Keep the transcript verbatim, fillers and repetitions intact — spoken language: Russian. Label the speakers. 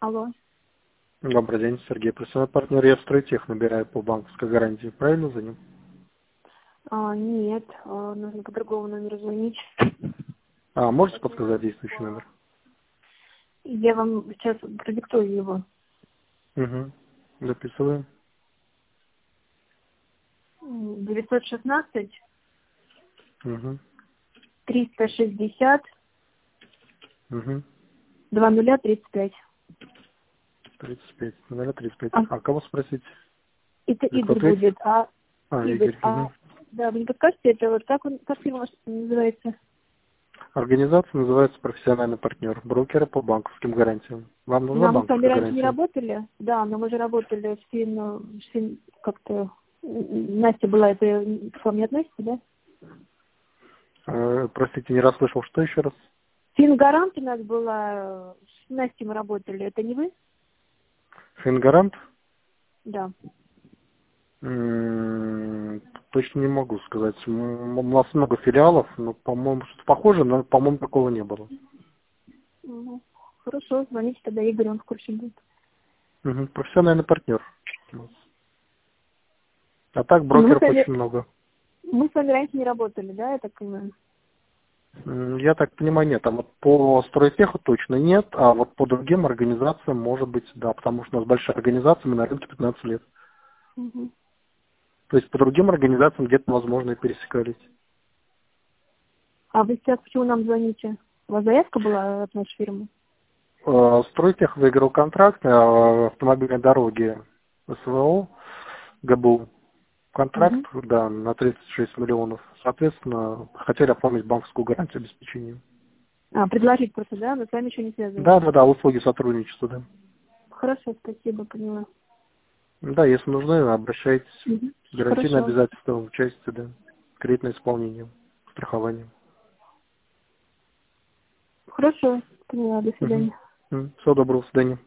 Speaker 1: Алло.
Speaker 2: Добрый день, Сергей. Профессиональный партнер. Я в Стройтех набираю по банковской гарантии. Правильно за ним?
Speaker 1: А, нет, а, нужно по другому номеру звонить.
Speaker 2: А, можете подсказать действующий номер?
Speaker 1: Я вам сейчас продиктую его.
Speaker 2: Угу. Записываем.
Speaker 1: девятьсот шестнадцать
Speaker 2: Угу.
Speaker 1: триста шестьдесят
Speaker 2: Угу.
Speaker 1: два нуля тридцать пять.
Speaker 2: тридцать пять. Номер тридцать пять.
Speaker 1: А,
Speaker 2: А кого спросить?
Speaker 1: это
Speaker 2: Или кто
Speaker 1: Игорь
Speaker 2: ответит?
Speaker 1: будет. А,
Speaker 2: А,
Speaker 1: Игорь,
Speaker 2: Игорь. Угу.
Speaker 1: а, да, вы не подскажете, это вот как, он, как фирма называется?
Speaker 2: Организация называется профессиональный партнер. Брокеры по банковским гарантиям. Вам
Speaker 1: Ну,
Speaker 2: нужна
Speaker 1: а мы с вами
Speaker 2: банковская
Speaker 1: раньше не
Speaker 2: гарантия?
Speaker 1: работали? Да, но мы же работали с Фин, с Фин как-то, Настя была, это к вам не относится, да?
Speaker 2: Э, простите, не расслышал. Что еще раз?
Speaker 1: Фингарант у нас была, с Настей мы работали, это не вы?
Speaker 2: Фингарант?
Speaker 1: Да.
Speaker 2: М, Точно не могу сказать. М, У нас много филиалов, но, по-моему, что-то похоже, но, по-моему, такого не было.
Speaker 1: Мгм. Хорошо, звоните тогда Игорь, он в курсе будет.
Speaker 2: Мгм. Профессиональный партнер. А так
Speaker 1: Ну, Мы с,
Speaker 2: брокеров
Speaker 1: вами,
Speaker 2: очень много.
Speaker 1: мы с вами раньше не работали, да, я так понимаю?
Speaker 2: М, Я так понимаю, нет. А вот по Стройтеху точно нет, а вот по другим организациям может быть, да, потому что у нас большая организация, мы на рынке пятнадцать лет.
Speaker 1: Мгм.
Speaker 2: То есть по другим организациям где-то, возможно, и пересекались.
Speaker 1: А вы сейчас почему нам звоните? У вас заявка была от нашей фирмы?
Speaker 2: Э, Стройтех выиграл контракт на автомобильной дороге СВО, ГБУ. Контракт,
Speaker 1: Угу.
Speaker 2: да, на тридцать шесть миллионов. Соответственно, хотели оформить банковскую гарантию обеспечения.
Speaker 1: А, предложить просто, да? Мы с вами еще не связывались.
Speaker 2: Да, да, да, услуги сотрудничества, да.
Speaker 1: Хорошо, спасибо, поняла.
Speaker 2: Да, если нужны, обращайтесь.
Speaker 1: Угу.
Speaker 2: Гарантийные
Speaker 1: Хорошо.
Speaker 2: обязательства в части, да. Кредитное исполнение, страхование.
Speaker 1: Хорошо, поняла, до
Speaker 2: Угу.
Speaker 1: свидания.
Speaker 2: Всего доброго, до свидания.